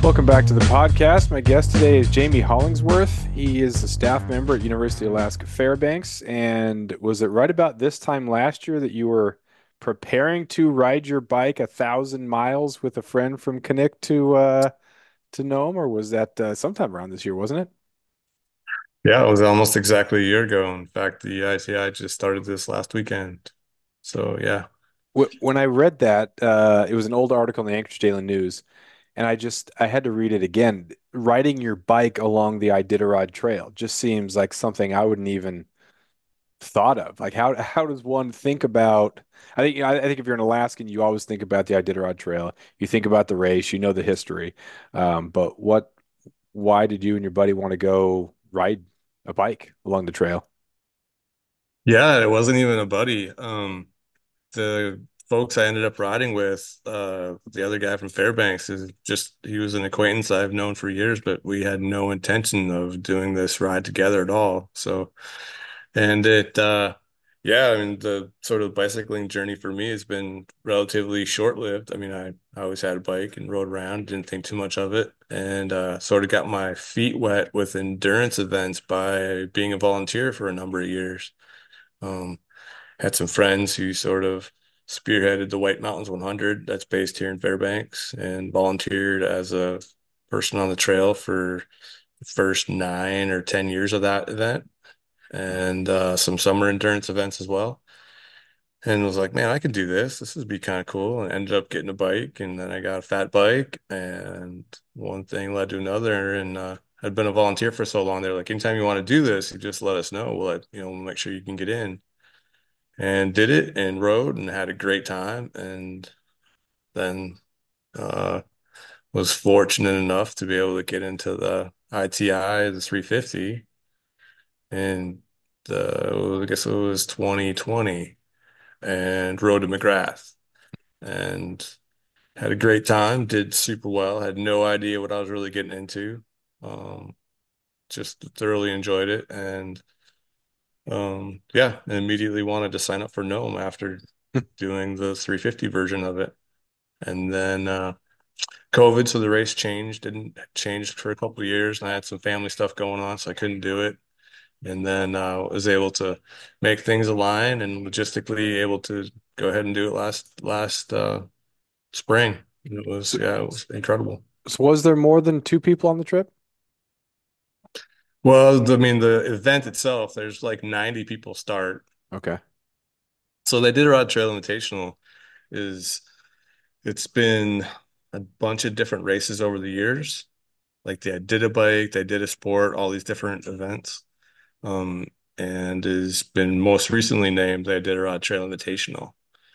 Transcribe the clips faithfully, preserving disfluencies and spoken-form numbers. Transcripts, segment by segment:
Welcome back to the podcast. My guest today is Jamie Hollingsworth. He is a staff member at University of Alaska Fairbanks. And was it right about this time last year that you were preparing to ride your bike a thousand miles with a friend from Knik to uh, to Nome, or was that uh, sometime around this year, wasn't it? Yeah, it was almost exactly a year ago. In fact, the I T I just started this last weekend. So yeah. Wh- When I read that, uh, it was an old article in the Anchorage Daily News, and I just I had to read it again. Riding your bike along the Iditarod Trail just seems like something I wouldn't even thought of. Like how how does one think about? I think I think if you're an Alaskan, you always think about the Iditarod Trail. You think about the race. You know the history. Um, but what? Why did you and your buddy want to go ride a bike along the trail? Yeah, it wasn't even a buddy. Um, the folks I ended up riding with, uh, the other guy from Fairbanks is just he was an acquaintance I've known for years, but we had no intention of doing this ride together at all. So And it, uh, yeah, I mean, the sort of bicycling journey for me has been relatively short-lived. I mean, I, I always had a bike and rode around, didn't think too much of it, and uh, sort of got my feet wet with endurance events by being a volunteer for a number of years. Um, had some friends who sort of spearheaded the White Mountains one hundred that's based here in Fairbanks and volunteered as a person on the trail for the first nine or ten years of that event and uh, some summer endurance events as well. And was like, man, I could do this. This would be kind of cool. And ended up getting a bike, and then I got a fat bike, and one thing led to another. And uh, I'd been a volunteer for so long. They're like, anytime you want to do this, you just let us know. We'll let, you know, we'll make sure you can get in. And did it and rode and had a great time. And then uh, was fortunate enough to be able to get into the I T I, the three fifty, and the, I guess it was twenty twenty and rode to McGrath and had a great time, did super well, had no idea what I was really getting into. Um, just thoroughly enjoyed it and um, yeah, immediately wanted to sign up for Gnome after doing the three fifty version of it. And then uh, COVID, so the race changed, didn't change for a couple of years, and I had some family stuff going on, so I couldn't do it. And then uh, was able to make things align and logistically able to go ahead and do it last last uh, spring. It was So, yeah, it was incredible. so was there more than two people on the trip? Well, I mean, the event itself, there's like ninety people start. Okay. So they did a Rod Trail Invitational is it's been a bunch of different races over the years. Like they did a bike, they did a sport, all these different events. Um, and has been most recently named they did a Rod Trail Invitational.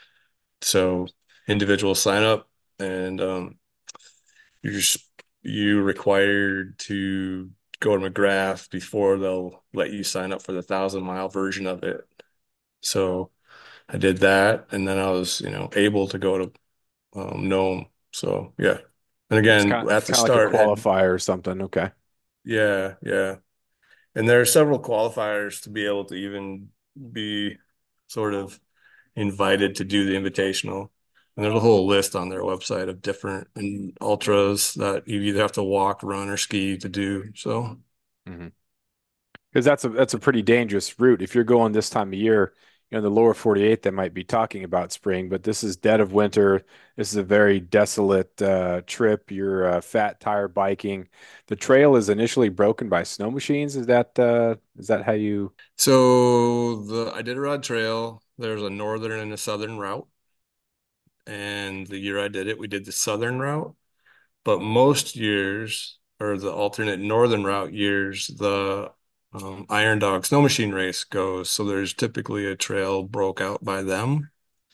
So individuals sign up and um, you're just, you required to go to McGrath before they'll let you sign up for the thousand mile version of it. So I did that, and then I was, you know, able to go to um, Nome. So yeah, and It's again kind of, at it's the kind of like a start had qualifier or something. Okay. yeah, yeah, and there are several qualifiers to be able to even be sort of invited to do the invitational. And there's a whole list on their website of different and ultras that you either have to walk, run, or ski to do. So, Hmm. Because that's a that's a pretty dangerous route. If you're going this time of year, you know, the lower forty-eight, they might be talking about spring, but this is dead of winter. This is a very desolate uh, trip. You're uh, fat tire biking. The trail is initially broken by snow machines. Is that uh, is that how you? so the Iditarod Trail, there's a northern and a southern route. And the year I did it, we did the southern route. But most years, or the alternate northern route years, the um, Iron Dog Snow Machine Race goes. So there's typically a trail broke out by them.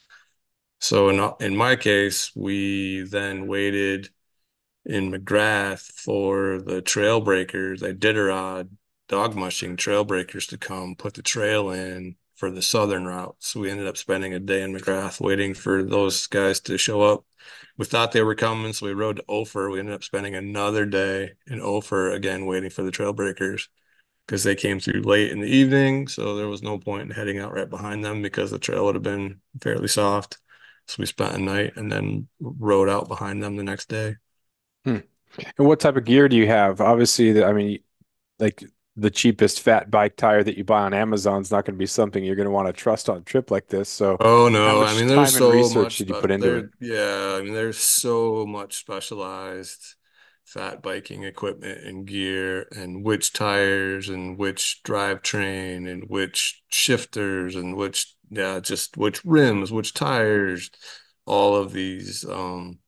So in in my case, we then waited in McGrath for the trail breakers, the Iditarod dog mushing trail breakers to come put the trail in for the southern route. So we ended up spending a day in McGrath waiting for those guys to show up. We thought they were coming, so we rode to Ophir. We ended up spending another day in Ophir again waiting for the trail breakers because they came through late in the evening. So there was no point in heading out right behind them because the trail would have been fairly soft. So we spent a night and then rode out behind them the next day. Hmm. And what type of gear do you have? Obviously, the, I mean, like the cheapest fat bike tire that you buy on Amazon is not going to be something you're going to want to trust on a trip like this. So, Oh how no, I much mean there's time and so research much, did you but put into it? there, yeah, I mean there's so much specialized fat biking equipment and gear and which tires and which drivetrain and which shifters and which, yeah, just which rims, which tires, all of these um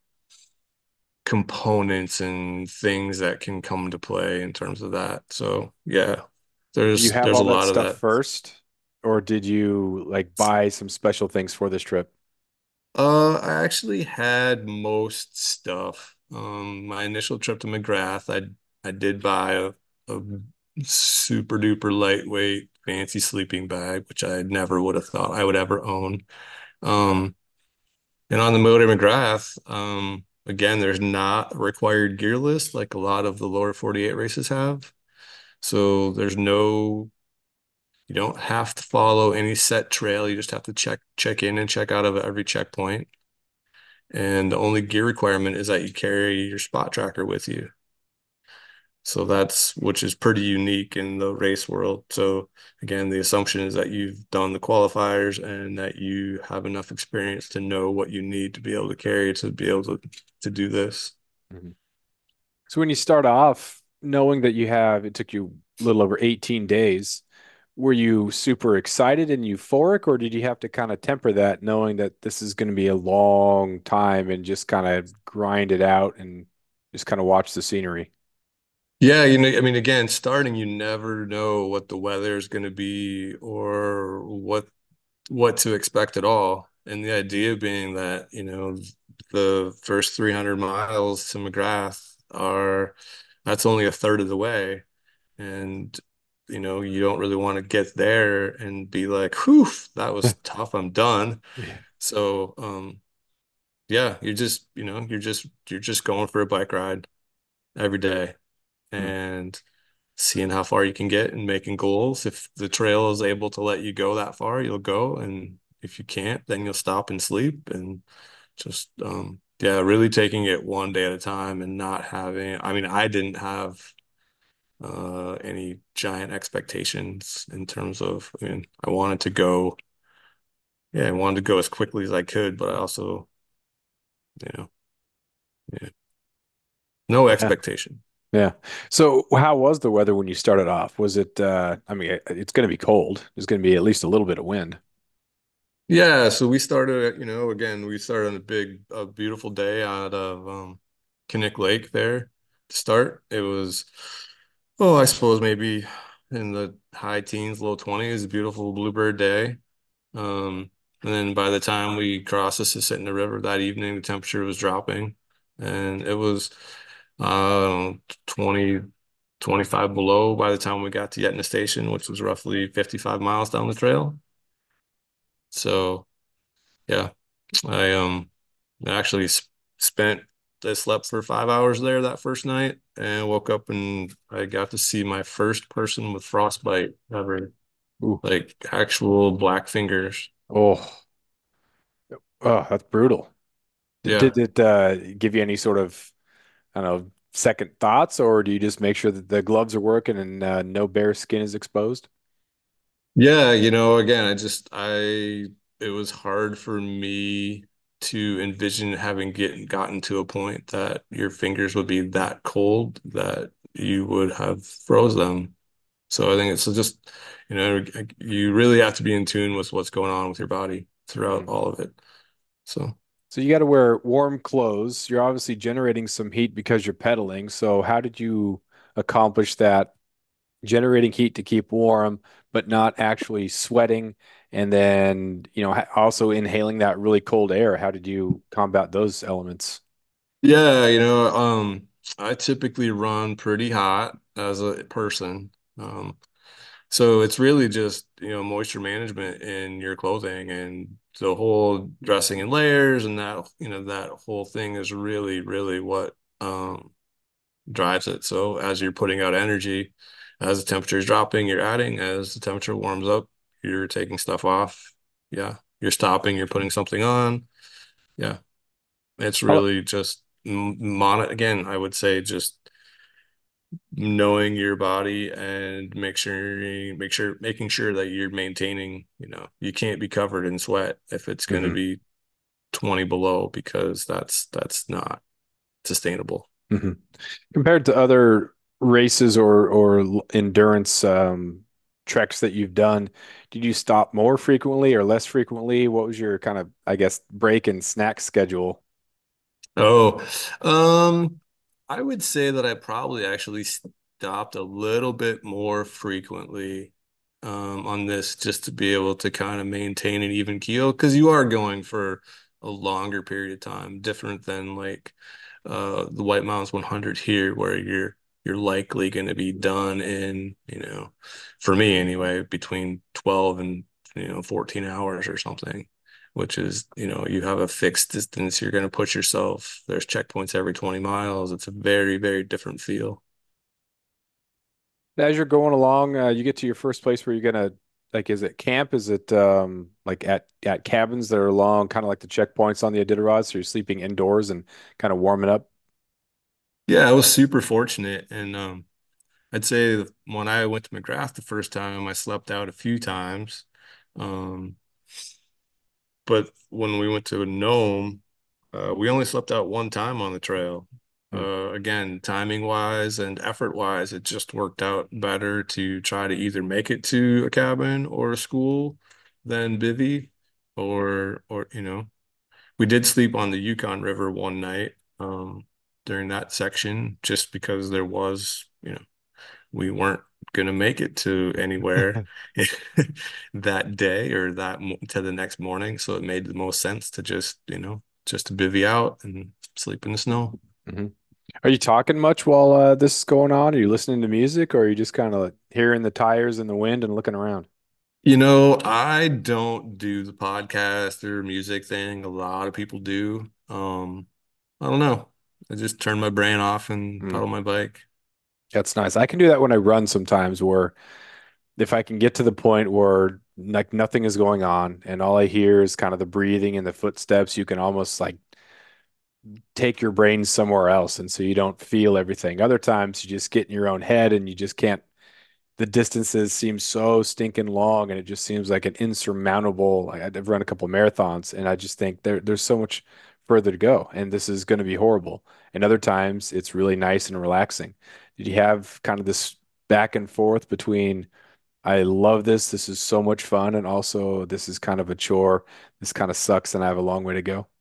components and things that can come into play in terms of that. So yeah, Do you there's have there's all a that lot of stuff that. first, or did you like buy some special things for this trip? Uh, I actually had most stuff. Um, my initial trip to McGrath, I I did buy a, a super duper lightweight fancy sleeping bag, which I never would have thought I would ever own. Um, and on the Motor McGrath, um, again, there's not a required gear list like a lot of the lower forty-eight races have. So there's no, you don't have to follow any set trail. You just have to check check in and check out of every checkpoint. And the only gear requirement is that you carry your spot tracker with you. So that's which is pretty unique in the race world. So again, the assumption is that you've done the qualifiers and that you have enough experience to know what you need to be able to carry to be able to to do this. Mhm. So when you start off knowing that you have, it took you a little over eighteen days, were you super excited and euphoric, or did you have to kind of temper that knowing that this is going to be a long time and just kind of grind it out and just kind of watch the scenery? Yeah, you know, I mean, again, starting, you never know what the weather is going to be or what what to expect at all. And the idea being that, you know, the first three hundred miles to McGrath are, that's only a third of the way. And, you know, you don't really want to get there and be like, whew, that was tough. I'm done. Yeah. So, um, yeah, you're just, you know, you're just, you're just going for a bike ride every day Hmm. and seeing how far you can get and making goals. If the trail is able to let you go that far, you'll go. And if you can't, then you'll stop and sleep and just um yeah, really taking it one day at a time and not having, I mean, I didn't have uh any giant expectations in terms of, I mean, I wanted to go, yeah, I wanted to go as quickly as I could, but I also, you know, yeah, no Yeah. expectation. Yeah. So how was the weather when you started off? Was it, uh, I mean, it- it's going to be cold. There's going to be at least a little bit of wind. Yeah, so we started, you know, again, we started on a big, a beautiful day out of um, Kinnick Lake there to start. It was, oh, I suppose maybe in the high teens, low twenties, a beautiful bluebird day. Um, and then by the time we crossed the Susitna River that evening, the temperature was dropping and it was, uh, twenty, twenty-five below by the time we got to Yetna Station, which was roughly fifty-five miles down the trail. So, yeah. I um actually s spent I slept for five hours there that first night and woke up and I got to see my first person with frostbite ever, Ooh. like actual black fingers. Oh, oh, that's brutal. Did, Yeah. did it uh, give you any sort of, I don't know, second thoughts, or do you just make sure that the gloves are working and uh, no bare skin is exposed? Yeah, you know, again, I just I it was hard for me to envision having get gotten to a point that your fingers would be that cold that you would have froze them. So I think it's just, you know, you really have to be in tune with what's going on with your body throughout Mhm. all of it. So, So you got to wear warm clothes. You're obviously generating some heat because you're pedaling. So how did you accomplish that? Generating heat to keep warm, but not actually sweating, and then, you know, ha- also inhaling that really cold air. How did you combat those elements? yeah, you know, um, I typically run pretty hot as a person. Um, so it's really just, you know, moisture management in your clothing and the whole dressing in layers and that, you know, that whole thing is really, really what um drives it. So as you're putting out energy, as the temperature is dropping, you're adding. As the temperature warms up, you're taking stuff off. Yeah. You're stopping, you're putting something on. Yeah. It's How, really just mon again, I would say just knowing your body and make sure make sure making sure that you're maintaining, you know, you can't be covered in sweat if it's going to Hmm. be twenty below because that's that's not sustainable. Hmm. Compared to other races or or l- endurance um, treks that you've done, did you stop more frequently or less frequently? What was your kind of, I guess, break and snack schedule? Oh, um, I would say that I probably actually stopped a little bit more frequently um, on this just to be able to kind of maintain an even keel because you are going for a longer period of time, different than like uh, the White Mountains one hundred here, where you're you're likely going to be done in, you know, for me anyway, between twelve and you know fourteen hours or something, which is, you know, you have a fixed distance you're going to push yourself. There's checkpoints every twenty miles. It's a very, very different feel. As you're going along, uh, you get to your first place where you're gonna like, is it camp? Is it um like at at cabins that are along kind of like the checkpoints on the Iditarod? So you're sleeping indoors and kind of warming up. Yeah, I was super fortunate. And um, I'd say when I went to McGrath the first time, I slept out a few times. Um, but when we went to Nome, uh, we only slept out one time on the trail. Mm. Uh, again, timing wise and effort wise, it just worked out better to try to either make it to a cabin or a school than bivvy or or you know we did sleep on the Yukon River one night um, during that section just because there was, you know, we weren't going to make it to anywhere that day or that mo to the next morning. So it made the most sense to just, you know, just to bivvy out and sleep in the snow. Hmm. Are you talking much while uh, this is going on? Are you listening to music, or are you just kind of hearing the tires and the wind and looking around? You know, I don't do the podcast or music thing. A lot of people do. Um, I don't know. I just turn my brain off and Mm. pedal my bike. That's nice. I can do that when I run sometimes, where if I can get to the point where like nothing is going on and all I hear is kind of the breathing and the footsteps, you can almost like take your brain somewhere else. And so you don't feel everything. Other times you just get in your own head and you just can't, the distances seem so stinking long and it just seems like an insurmountable. Like I've run a couple of marathons and I just think there, there's so much further to go and this is going to be horrible. And other times it's really nice and relaxing. Did you have kind of this back and forth between, I love this, this is so much fun, and also this is kind of a chore, this kind of sucks, and I have a long way to go?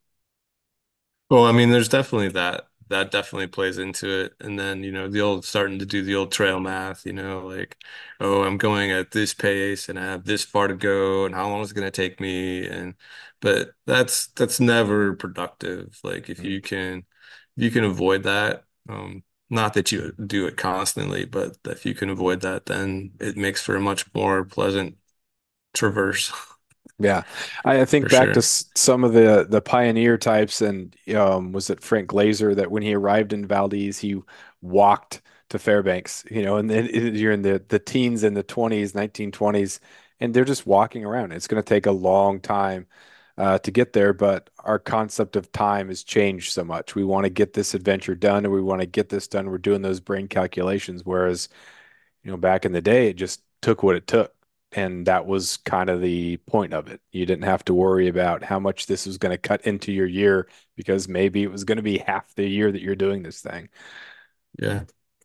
Well, I mean, there's definitely that. That definitely plays into it. And then, you know, the old starting to do the old trail math, you know, like, oh, I'm going at this pace and I have this far to go and how long is it going to take me? And but that's that's never productive. Like if Mm. you can if you can avoid that, um, not that you do it constantly, but if you can avoid that, then it makes for a much more pleasant traverse Yeah, I, I think for back to sure. s- some of the the pioneer types, and um, was it Frank Glazer that when he arrived in Valdez, he walked to Fairbanks, you know, and then it- you're in the the teens and the twenties, nineteen twenties, and they're just walking around. It's going to take a long time uh, to get there, but our concept of time has changed so much. We want to get this adventure done, and we want to get this done. We're doing those brain calculations, whereas you know, back in the day, it just took what it took. And that was kind of the point of it. You didn't have to worry about how much this was going to cut into your year because maybe it was going to be half the year that you're doing this thing. Yeah.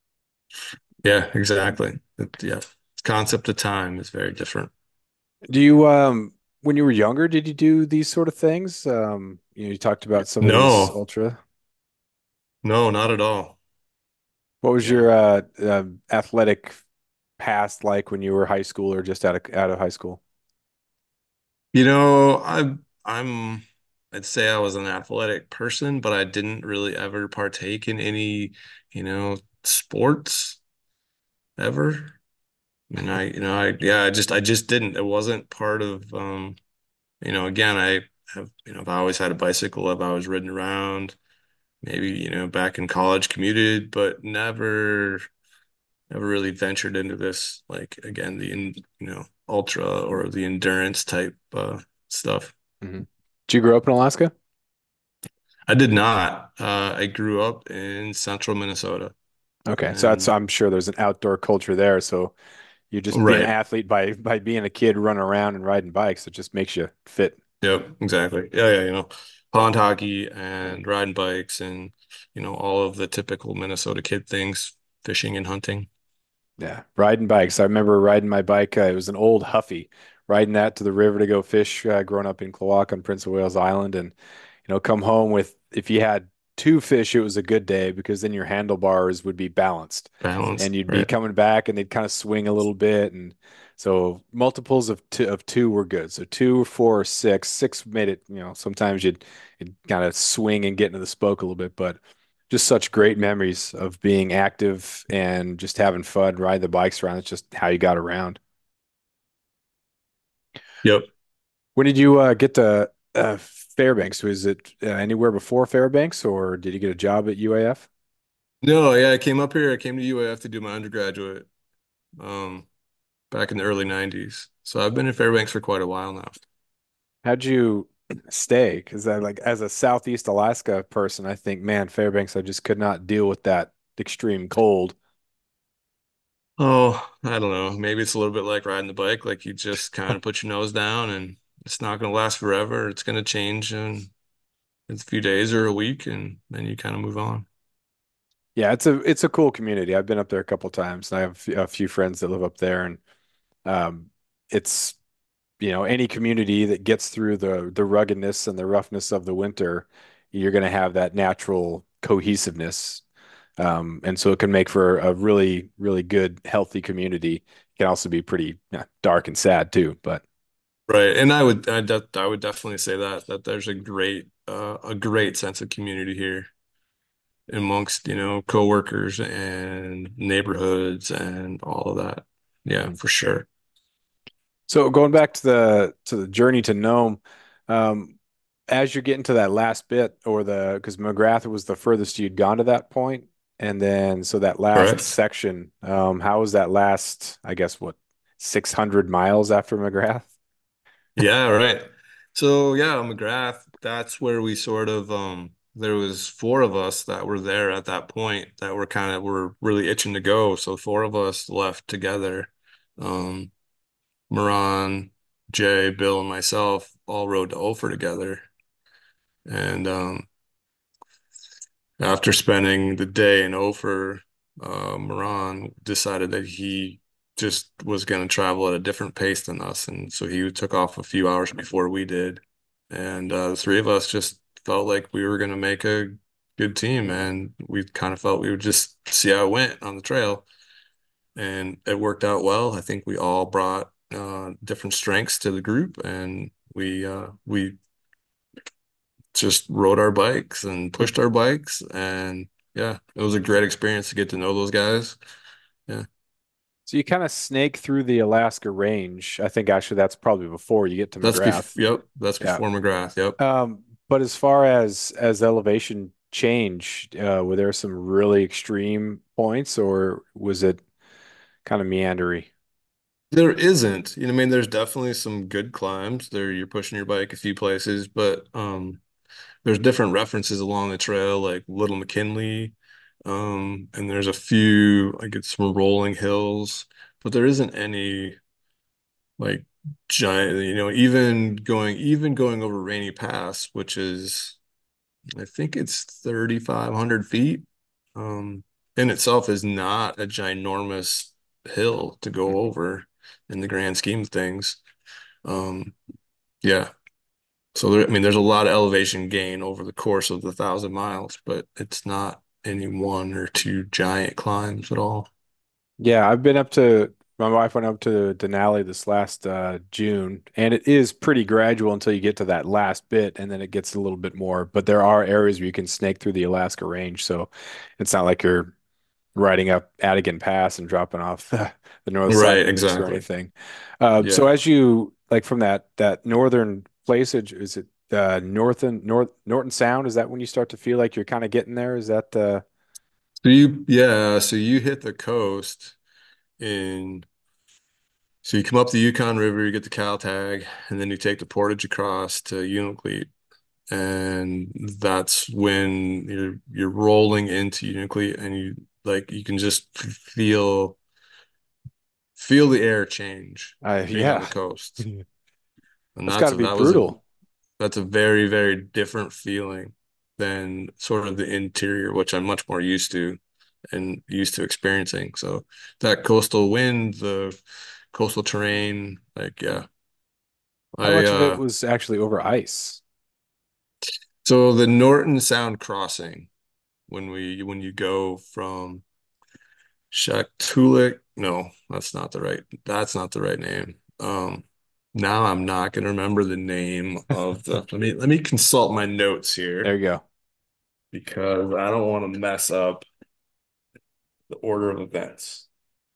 Yeah, exactly. It- yeah. Concept of time is very different. Do you, um, when you were younger, did you do these sort of things? Um, you know, you talked about some of these No, ultra. no, not at all. What was Yeah. your uh, uh, athletic past like when you were high school or just out of out of high school? You know, I I'm I'd say I was an athletic person, but I didn't really ever partake in any, you know, sports ever. I mean, I, you know, I yeah, I just I just didn't. It wasn't part of um, you know, again, I have, you know, I've always had a bicycle. I've always ridden around. Maybe, you know, back in college commuted, but never never really ventured into this, like again, the in, you know, ultra or the endurance type uh stuff. Hmm. Did you grow up in Alaska? I did not. Uh, I grew up in central Minnesota, Okay, so that's and I'm sure there's an outdoor culture there. So you just be an right. athlete by by being a kid running around and riding bikes. It just makes you fit. Yep, exactly. Yeah, yeah, you know, pond hockey and riding bikes and, you know, all of the typical Minnesota kid things, fishing and hunting. Yeah, riding bikes. I remember riding my bike. Uh, it was an old Huffy. Riding that to the river to go fish. Uh, growing up in Klawock on Prince of Wales Island, and you know, come home with if you had two fish, it was a good day because then your handlebars would be balanced, and Balanced, you'd be right? coming back, and they'd kind of swing a little bit, and so multiples of two of two were good. So two or four or six. Six made it. You know, sometimes you'd, you'd kind of swing and get into the spoke a little bit, but just such great memories of being active and just having fun, ride the bikes around. It's just how you got around. Yep. When did you uh, get to uh, Fairbanks? Was it uh, anywhere before Fairbanks, or did you get a job at U A F? No, yeah, I came up here. I came to U A F to do my undergraduate, um, back in the early nineties. So I've been in Fairbanks for quite a while now. How'd you stay? Because I like as a Southeast Alaska person, I think, man, Fairbanks, I just could not deal with that extreme cold. Oh, I don't know. Maybe it's a little bit like riding the bike. Like you just kind of put your nose down and it's not going to last forever. It's going to change in, in a few days or a week, and then you kind of move on. Yeah, it's a it's a cool community. I've been up there a couple times, and I have a few friends that live up there, and um, it's you know, any community that gets through the the ruggedness and the roughness of the winter, you're going to have that natural cohesiveness. Um, and so it can make for a really, really good, healthy community. It can also be pretty uh, dark and sad too, but Right. And I would I, de I would definitely say that that there's a great uh, a great sense of community here amongst, you know, coworkers and neighborhoods and all of that. Yeah, Mhm. for sure. So going back to the to the journey to Nome, um, as you're getting to that last bit or the because McGrath was the furthest you'd gone to that point, and then so that last Correct. section, um, how was that last, I guess what, six hundred miles after McGrath? Yeah, right. So yeah, McGrath, that's where we sort of um there was four of us that were there at that point that were kind of were really itching to go. So four of us left together. Um Moran, Jay, Bill, and myself all rode to Ophir together. And um after spending the day in Ophir, uh, Moran decided that he just was going to travel at a different pace than us. And so he took off a few hours before we did. And uh, the three of us just felt like we were going to make a good team. And we kind of felt we would just see how it went on the trail. And it worked out well. I think we all brought uh, different strengths to the group. And we, uh, we just rode our bikes and pushed our bikes, and yeah, it was a great experience to get to know those guys. Yeah, So you kind of snake through the Alaska range. I think actually that's probably before you get to that's bef McGrath. yep, that's Yeah. before McGrath. Yep. Um, but as far as as elevation change, uh, were there some really extreme points, or was it kind of meandery? There isn't, you know, I mean, there's definitely some good climbs there. You're pushing your bike a few places, but um, there's different references along the trail, like Little McKinley, um, and there's a few like it's some rolling hills, but there isn't any like giant, you know, even going even going over Rainy Pass, which is I think it's thirty-five hundred feet. Um, in itself is not a ginormous hill to go Mhm. over in the grand scheme of things. Um, yeah. So there, I mean, there's a lot of elevation gain over the course of the thousand miles, but it's not any one or two giant climbs at all. Yeah, I've been up to my wife went up to Denali this last uh, June, and it is pretty gradual until you get to that last bit, and then it gets a little bit more. But there are areas where you can snake through the Alaska range, so it's not like you're riding up Adigan Pass and dropping off the, the north side Right, of Moose or exactly. anything. Uh, so Yeah. as you like from that that northern placeage, is it uh, Northern North Norton Sound? Is that when you start to feel like you're kind of getting there? Is that uh, So you, yeah, so you hit the coast in So you come up the Yukon River, you get the Caltag, and then you take the portage across to Unalakleet. and that's when you're you're rolling into Unalakleet, and you like you can just feel feel the air change Uh, being on the yeah, coast. And that's got that's to a, be that was a brutal. that's a very, very different feeling than sort of the interior, which I'm much more used to and used to experiencing. So that coastal wind, the coastal terrain, like yeah. How I much of it uh was actually over ice? so the Norton Sound crossing when we when you go from Shaktoolik, no, that's not the right that's not the right name. Um now I'm not gonna remember the name of the let me let me consult my notes There here you go. because I don't want to mess up the order of events.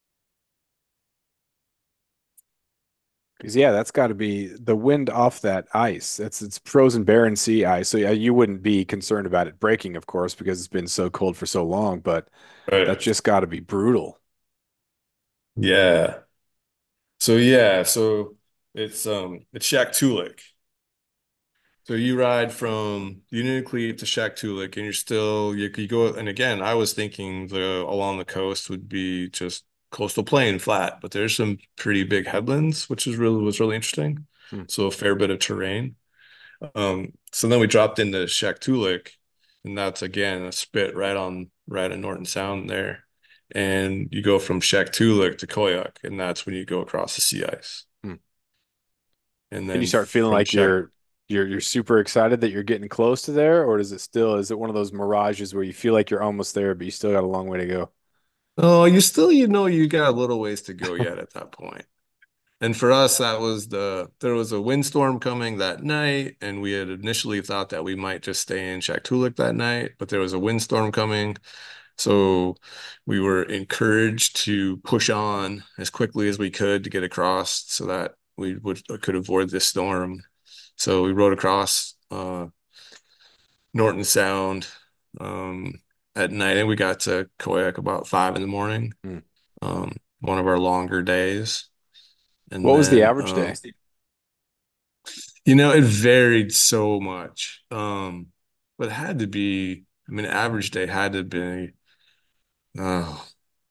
Because yeah, that's got to be the wind off that ice. That's it's frozen barren sea ice. So yeah, you wouldn't be concerned about it breaking, of course, because it's been so cold for so long. But that's Right. just got to be brutal. Yeah. So yeah, so it's um it's Shaktoolik. So you ride from Unalakleet to Shaktoolik, and you're still you, you go. And again, I was thinking the along the coast would be just coastal plain flat, but there's some pretty big headlands, which is really was really interesting. Hmm. So a fair bit of terrain. Um, so then we dropped into Shaktoolik, and that's again a spit right on right in Norton Sound there. And you go from Shaktoolik to Koyuk, and that's when you go across the sea ice. Hmm. And And you then start feeling from like Shak, you're you're you're super excited that you're getting close to there, or is it still is it one of those mirages where you feel like you're almost there, but you still got a long way to go? oh, you still you know you got a little ways to go yet at that point. And for us, that was the there was a windstorm coming that night, and we had initially thought that we might just stay in Shaktoolik that night, but there was a windstorm coming. So we were encouraged to push on as quickly as we could to get across so that we would could avoid this storm. So we rode across uh, Norton Sound um, at night, and we got to Koyak about five in the morning. Hmm. Um, one of our longer days, and What was the then average um, day? you know it varied so much. Um, but it had to be. I mean, average day had to be. Uh,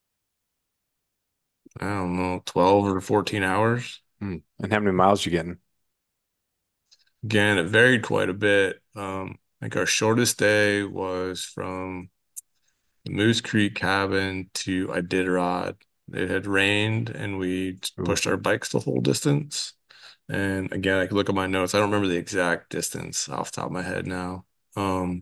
I don't know, twelve or fourteen hours. Hmm. And how many miles you getting? Again, it varied quite a bit. Um, I think our shortest day was from the Moose Creek cabin to Iditarod. It had rained and we Ooh. pushed our bikes the whole distance. And again, I could look at my notes. I don't remember the exact distance off the top of my head now. Um,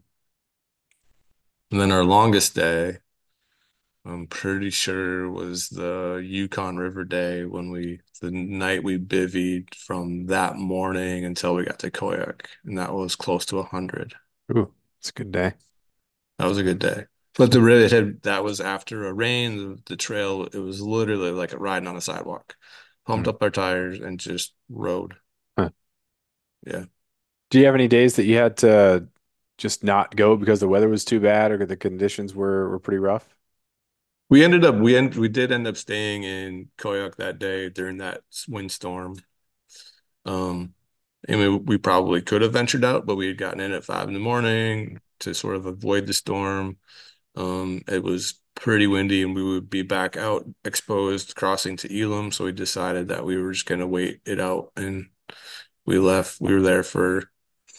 and then our longest day, I'm pretty sure was the Yukon River day when we, the night we bivvied from that morning until we got to Koyak, and that was close to a hundred. Ooh, it's a good day. That was a good day. But the really it had that was after a rain. The, the trail, it was literally like a riding on a sidewalk. Pumped Hmm. up our tires and just rode. Huh. Yeah. Do you have any days that you had to just not go because the weather was too bad or the conditions were were pretty rough? We ended up we end we did end up staying in Koyak that day during that windstorm. Um, and we, we probably could have ventured out, but we had gotten in at five in the morning to sort of avoid the storm. Um, it was pretty windy and we would be back out exposed crossing to Elam. So we decided that we were just going to wait it out and we left. We were there for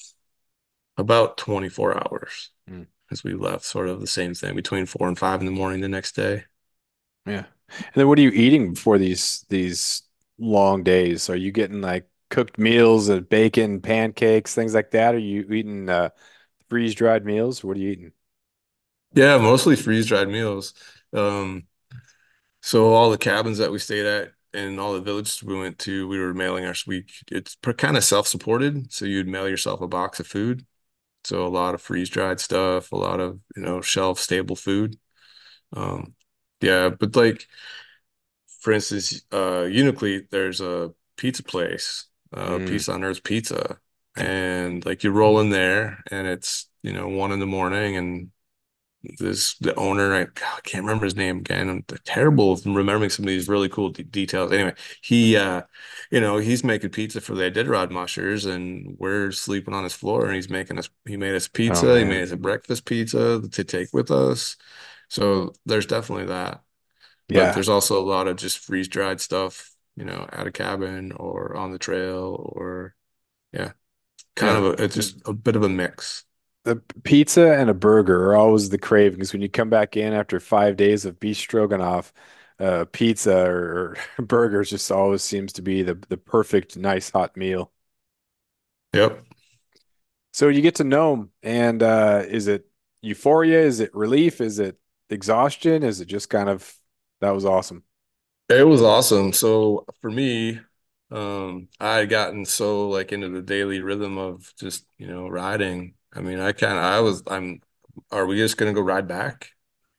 about twenty-four hours Hmm. as we left, sort of the same thing between four and five in the morning the next day. Yeah. And then what are you eating before these these long days? Are you getting like cooked meals and bacon, pancakes, things like that? Are you eating uh, freeze-dried meals? What are you eating? Yeah, mostly freeze-dried meals. Um, So all the cabins that we stayed at and all the villages we went to, we were mailing our week. It's kind of self-supported, so you'd mail yourself a box of food. So a lot of freeze-dried stuff, a lot of, you know, shelf-stable food. Um, yeah, but like for instance, uh, Unalakleet, there's a pizza place, uh, Mm. Peace on Earth Pizza, and like you roll in there, and it's you know one in the morning, and this the owner, I, God, I can't remember his name again. I'm terrible with remembering some of these really cool de details. Anyway, he uh you know, he's making pizza for the Iditarod mushers and we're sleeping on his floor and he's making us he made us Oh pizza, he made man. us a breakfast pizza to take with us. So there's definitely that. But Yeah. there's also a lot of just freeze-dried stuff, you know, at a cabin or on the trail or yeah, kind Yeah. of a, it's just a bit of a mix. The pizza and a burger are always the cravings when you come back in after five days of beef stroganoff. Uh, pizza or, or burgers just always seems to be the the perfect nice hot meal. Yep. So you get to Nome, and uh, is it euphoria? Is it relief? Is it exhaustion? Is it just kind of that was awesome? It was awesome. So for me, um, I had gotten so like into the daily rhythm of just, you know, riding. I mean, I kind of, I was, I'm, are we just gonna go ride back?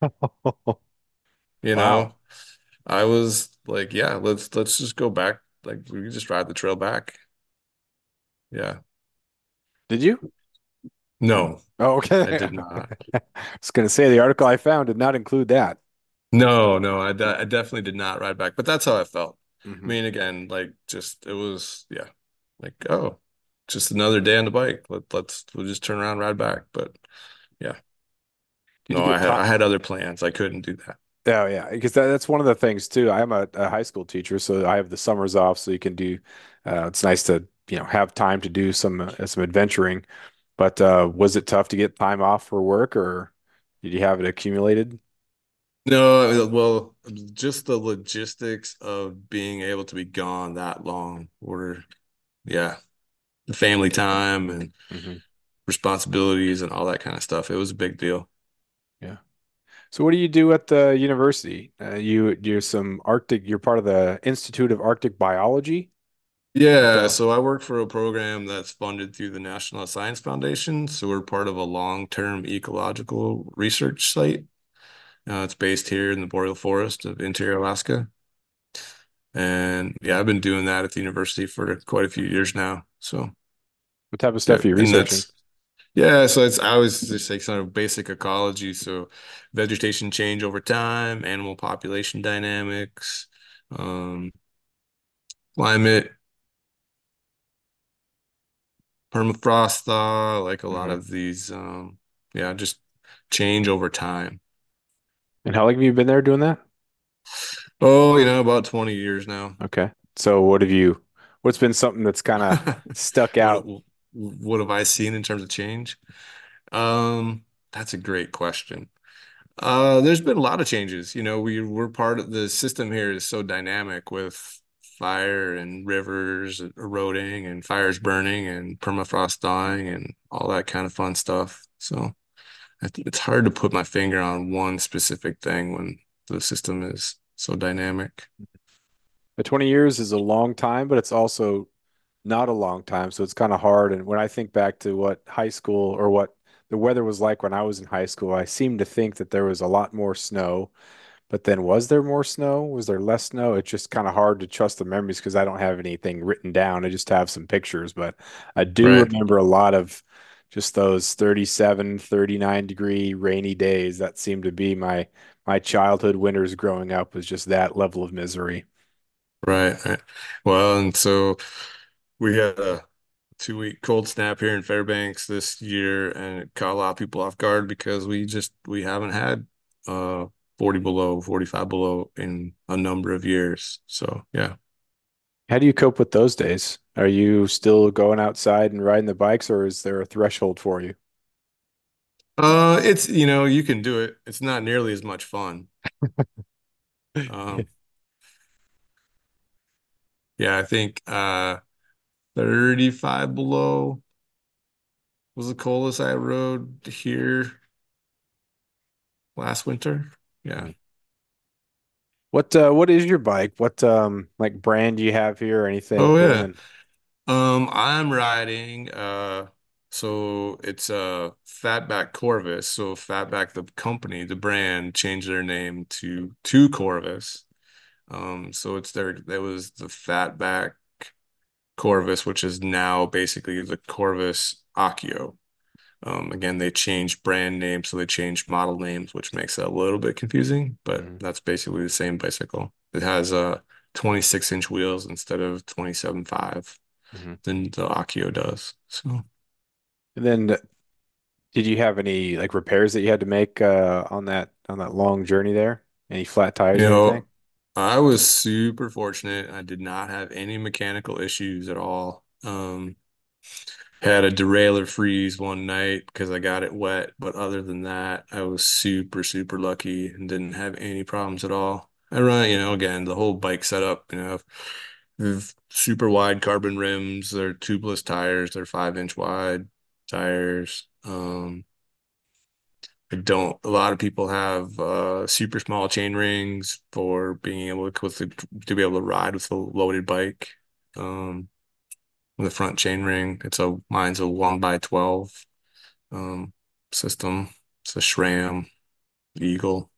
You Wow. know, I was like, yeah, let's let's just go back. Like we could just ride the trail back. Yeah. Did you? No, Oh, I okay. did not. I was going to say the article I found did not include that. No, no, I, de I definitely did not ride back, but that's how I felt. I Hmm. mean, again, like just it was, yeah, like oh, just another day on the bike. Let let's we'll just turn around, and ride back. But yeah, Did you no, I get had time? I had other plans. I couldn't do that. Oh yeah, because that, that's one of the things too. I'm a, a high school teacher, so I have the summers off, so you can do. Uh, it's nice to you know have time to do some uh, some adventuring. But uh, was it tough to get time off for work, or did you have it accumulated? No, well, just the logistics of being able to be gone that long, or yeah, the family time and Hmm. responsibilities and all that kind of stuff. It was a big deal. Yeah. So what do you do at the university? Uh, you you're some Arctic. You're part of the Institute of Arctic Biology. What Yeah, the? so I work for a program that's funded through the National Science Foundation. So we're part of a long-term ecological research site. Uh, it's based here in the boreal forest of interior Alaska. And yeah, I've been doing that at the university for quite a few years now. So What type of yeah, stuff are you and researching? that's yeah, so it's I always just say kind of basic ecology. So vegetation change over time, animal population dynamics, um, climate, permafrost thaw, like a lot Hmm. of these, um, yeah, just change over time. And how long have you been there doing that? Oh, you know, about twenty years now. Okay. So what have you? What's been something that's kind of stuck What out? what have I seen in terms of change? Um, that's a great question. Uh, there's been a lot of changes. You know, we we're part of the system here is so dynamic with fire and rivers eroding and fires burning and permafrost thawing and all that kind of fun stuff. So I think it's hard to put my finger on one specific thing when the system is so dynamic. Uh, twenty years is a long time, but it's also not a long time. So it's kind of hard. And when I think back to what high school or what the weather was like when I was in high school, I seem to think that there was a lot more snow. But then was there more snow? Was there less snow? It's just kind of hard to trust the memories because I don't have anything written down. I just have some pictures, but I do Right, remember a lot of just those thirty-seven, thirty-nine degree rainy days. That seemed to be my my childhood winters growing up was just that level of misery. right, right. Well, and so we had a two week cold snap here in Fairbanks this year, and it caught a lot of people off guard because we just we haven't had uh forty below, forty-five below in a number of years. So yeah. How do you cope with those days? Are you still going outside and riding the bikes, or is there a threshold for you? Uh it's you know, you can do it. It's not nearly as much fun. Um yeah, I think uh thirty-five below was the coldest I rode here last winter. Yeah. What uh what is your bike? What um like brand do you have here or anything? Oh And yeah. then Um, I'm riding uh so it's a Fatback Corvus. So Fatback the company, the brand changed their name to to Corvus. Um, so it's their that was the Fatback Corvus, which is now basically the Corvus Accio. Um, again, they changed brand names, so they changed model names, which makes it a little bit confusing, but Hmm. that's basically the same bicycle. It has uh twenty-six inch wheels instead of twenty-seven point five Hmm. than the Akio does. So, And then, uh, did you have any like repairs that you had to make uh, on that on that long journey there? Any flat you tires or anything? know, I was super fortunate. I did not have any mechanical issues at all. Um, Had a derailleur freeze one night because I got it wet, but other than that, I was super, super lucky and didn't have any problems at all. I run, you know, again, the whole bike setup, you know, with super wide carbon rims, they're tubeless tires, they're five inch wide tires. Um, I don't, a lot of people have uh super small chain rings for being able to with the, to be able to ride with a loaded bike. Um, the front chain ring. It's a mine's a one by twelve um system. It's a SRAM Eagle.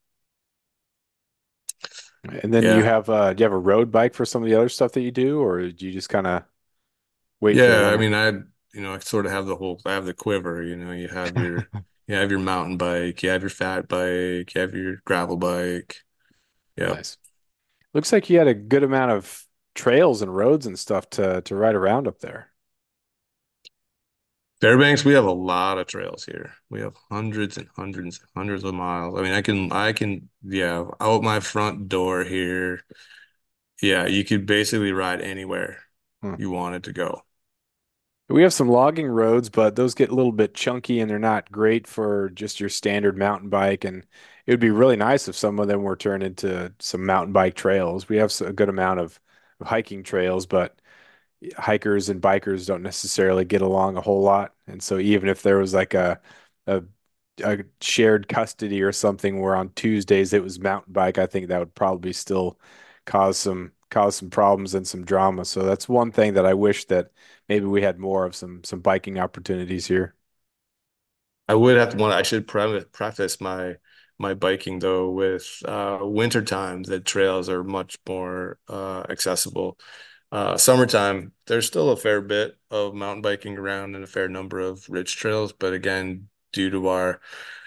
And then you Yeah. have uh, do you have a road bike for some of the other stuff that you do, or do you just kind of wait for the Yeah, I winter? mean I you know I sort of have the whole I have the quiver, you know, you have your you have your mountain bike, you have your fat bike, you have your gravel bike. Yep. Nice. Looks like you had a good amount of trails and roads and stuff to to ride around up there. Fairbanks, we have a lot of trails here. We have hundreds and hundreds and hundreds of miles. I mean, I can I can yeah, out my front door here. Yeah, you could basically ride anywhere Hmm. you wanted to go. We have some logging roads, but those get a little bit chunky and they're not great for just your standard mountain bike. And it would be really nice if some of them were turned into some mountain bike trails. We have s- a good amount of, of hiking trails, but hikers and bikers don't necessarily get along a whole lot. And so even if there was like a a, a shared custody or something where on Tuesdays it was mountain bike, I think that would probably still cause some cause some problems and some drama. So that's one thing that I wish that maybe we had more of some some biking opportunities here. I would have to want I should pre preface my my biking though with uh wintertime the trails are much more uh accessible. Uh summertime there's still a fair bit of mountain biking around and a fair number of ridge trails, but again, due to our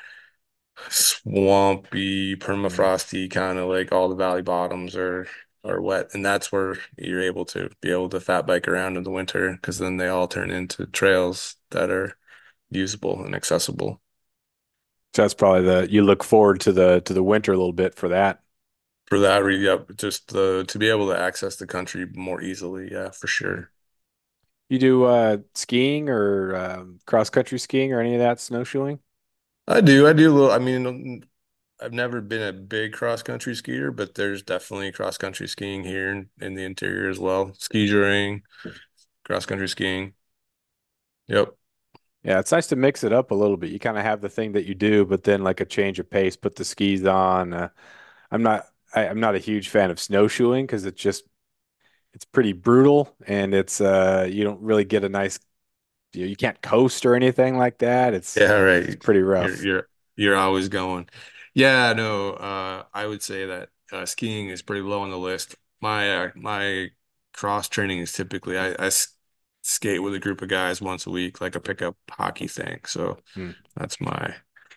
swampy, Mm. permafrosty kind of like all the valley bottoms are are wet, and that's where you're able to be able to fat bike around in the winter because then they all turn into trails that are usable and accessible. So that's probably the you look forward to the to the winter a little bit for that. For that reason, yep, just the to be able to access the country more easily, yeah, for Mm. sure. You do uh, skiing or um, cross country skiing or any of that snowshoeing? I do, I do a little. I mean, I've never been a big cross country skier, but there's definitely cross country skiing here in, in the interior as well. Ski touring, cross country skiing. Yep. Yeah, it's nice to mix it up a little bit. You kind of have the thing that you do, but then like a change of pace, put the skis on. Uh, I'm not I, I'm not a huge fan of snowshoeing because it's just it's pretty brutal and it's uh you don't really get a nice you, you can't coast or anything like that. It's Yeah, it's right. pretty You're rough. you're you're always going. Yeah, no, uh I would say that uh, skiing is pretty low on the list. My uh, my cross training is typically I, I s- skate with a group of guys once a week, like a pickup hockey thing. So Hmm, that's my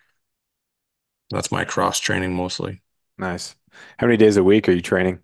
that's my cross training mostly. nice. How many days a week are you training?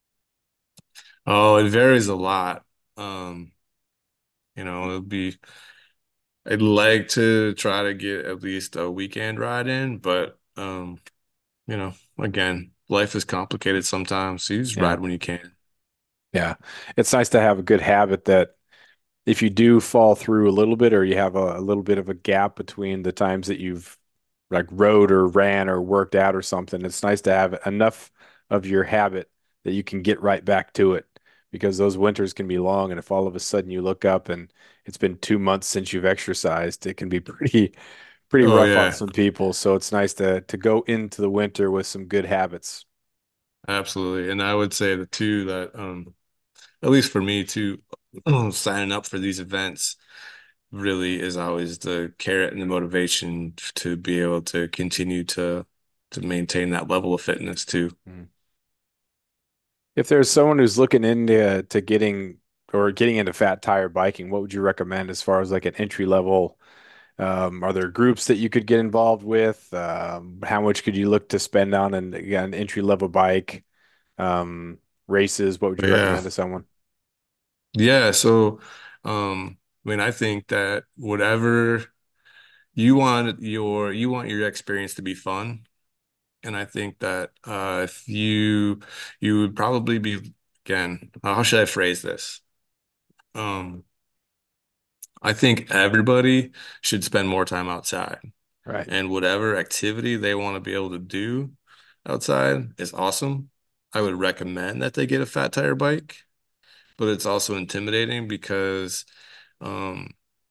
Oh, it varies a lot. Um, you know, it'll be I'd like to try to get at least a weekend ride in, but um you know, again, life is complicated sometimes, so you just Yeah. ride when you can. Yeah. It's nice to have a good habit that if you do fall through a little bit or you have a, a little bit of a gap between the times that you've like rode or ran or worked out or something, it's nice to have enough of your habit that you can get right back to it because those winters can be long. And if all of a sudden you look up and it's been two months since you've exercised, it can be pretty, pretty Oh rough on yeah, some people. So it's nice to to go into the winter with some good habits. absolutely. And I would say the two that um at least for me too, signing up for these events really is always the carrot and the motivation to be able to continue to to maintain that level of fitness too. Mm. If there's someone who's looking into to getting or getting into fat tire biking, what would you recommend as far as like an entry level? Um, are there groups that you could get involved with? Um, how much could you look to spend on an again entry level bike? Um, races, what would you Yeah. recommend to someone? Yeah. So, um, I mean, I think that whatever you want your you want your experience to be fun. And I think that uh, if you you would probably be again, how should I phrase this? Um, I think everybody should spend more time outside, Right. and whatever activity they want to be able to do outside is awesome. I would recommend that they get a fat tire bike, but it's also intimidating because, um,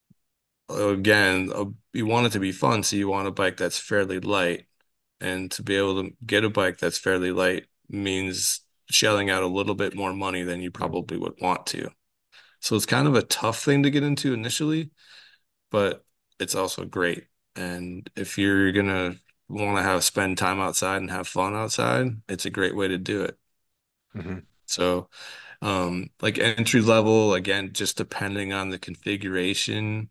again, uh, you want it to be fun, so you want a bike that's fairly light. And to be able to get a bike that's fairly light means shelling out a little bit more money than you Mm, probably would want to. So it's kind of a tough thing to get into initially, but it's also great. And if you're gonna want to have spend time outside and have fun outside, it's a great way to do it. mhm, So, um, like entry level, again, just depending on the configuration.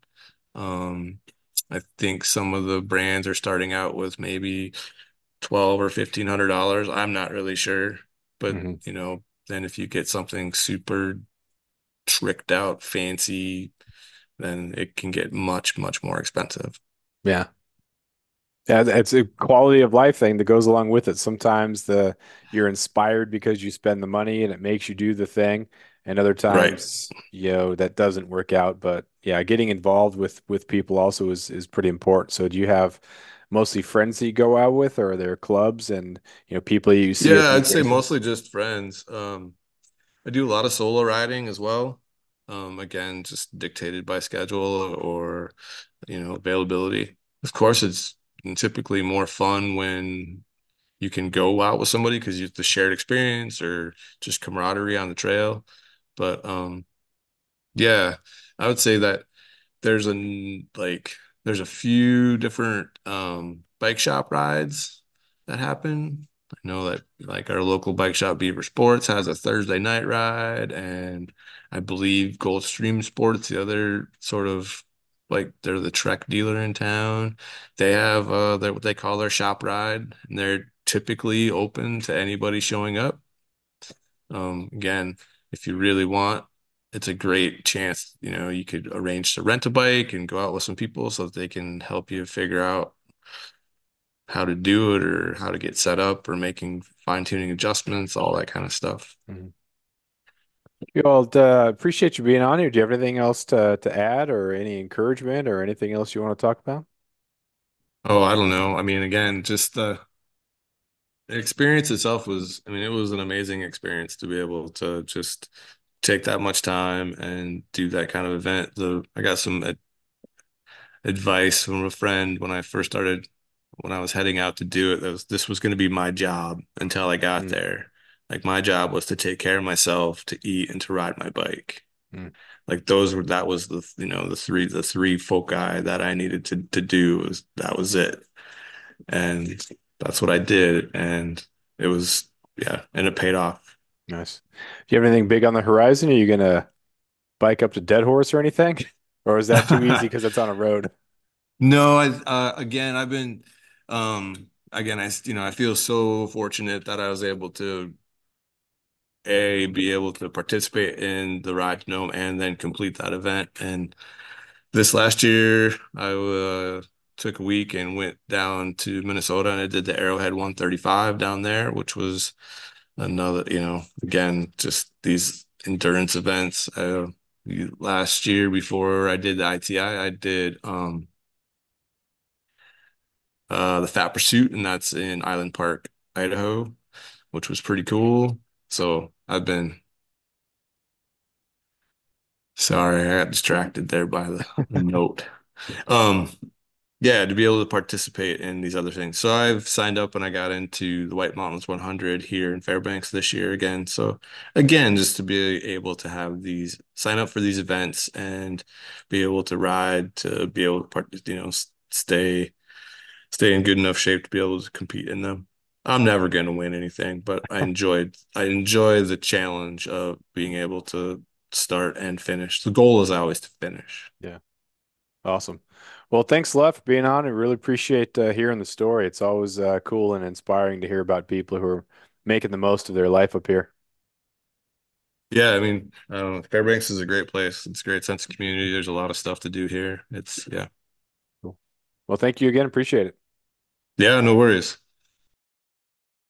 Um, I think some of the brands are starting out with maybe twelve or fifteen hundred dollars. I'm not really sure, but mhm. you know, then if you get something super tricked out, fancy, then it can get much, much more expensive. Yeah. Yeah, it's a quality of life thing that goes along with it. Sometimes the you're inspired because you spend the money and it makes you do the thing, and other Right. times, you know, that doesn't work out. But yeah, getting involved with with people also is is pretty important. So do you have mostly friends that you go out with, or are there clubs and you know people you see at Yeah, these I'd say races? mostly just friends. Um, I do a lot of solo riding as well. Um, again, just dictated by schedule or, you know, availability. Of course, it's typically more fun when you can go out with somebody because you the shared experience or just camaraderie on the trail. But um, yeah, I would say that there's a like there's a few different um bike shop rides that happen. I know that like our local bike shop Beaver Sports has a Thursday night ride, and I believe Gulfstream Sports, the other sort of like they're the Trek dealer in town. They have uh their, what they call their shop ride, and they're typically open to anybody showing up. Um, again, if you really want, it's a great chance. You know, you could arrange to rent a bike and go out with some people so that they can help you figure out how to do it or how to get set up or making fine-tuning adjustments, all that kind of stuff. Mhm. Well, uh, appreciate you being on here. Do you have anything else to to add, or any encouragement, or anything else you want to talk about? Oh, I don't know. I mean, again, just the experience itself was, I mean, it was an amazing experience to be able to just take that much time and do that kind of event. The I got some advice from a friend when I first started, when I was heading out to do it. That was this was going to be my job until I got Mm, there. Like my job was to take care of myself, to eat, and to ride my bike. mm. Like those were that was the you know the three the three foci that I needed to to do was that was it, and that's what I did, and it was yeah, and it paid off. Nice. Do you have anything big on the horizon? Are you gonna bike up to Dead Horse or anything? Or is that too easy because it's on a road? No, I uh again I've been um again I you know I feel so fortunate that I was able to A be able to participate in the Ride to Nome and then complete that event. And this last year I uh took a week and went down to Minnesota and I did the Arrowhead one thirty-five down there, which was another, you know, again, just these endurance events. Uh, last year before I did the I T I, I I did um uh, the Fat Pursuit, and that's in Island Park, Idaho, which was pretty cool. So I've been sorry, I got distracted there by the, the note. Um, yeah, to be able to participate in these other things. So I've signed up and I got into the White Mountains one hundred here in Fairbanks this year again. So again, just to be able to have these sign up for these events and be able to ride, to be able to part, you know, s- stay stay in good enough shape to be able to compete in them. I'm never going to win anything, but I enjoyed I enjoy the challenge of being able to start and finish. The goal is always to finish. Yeah. Awesome. Well, thanks a lot for being on. I really appreciate uh, hearing the story. It's always uh, cool and inspiring to hear about people who are making the most of their life up here. Yeah, I mean, um, Fairbanks is a great place. It's a great sense of community. There's a lot of stuff to do here. It's yeah. Cool. Well, thank you again. Appreciate it. Yeah, no worries.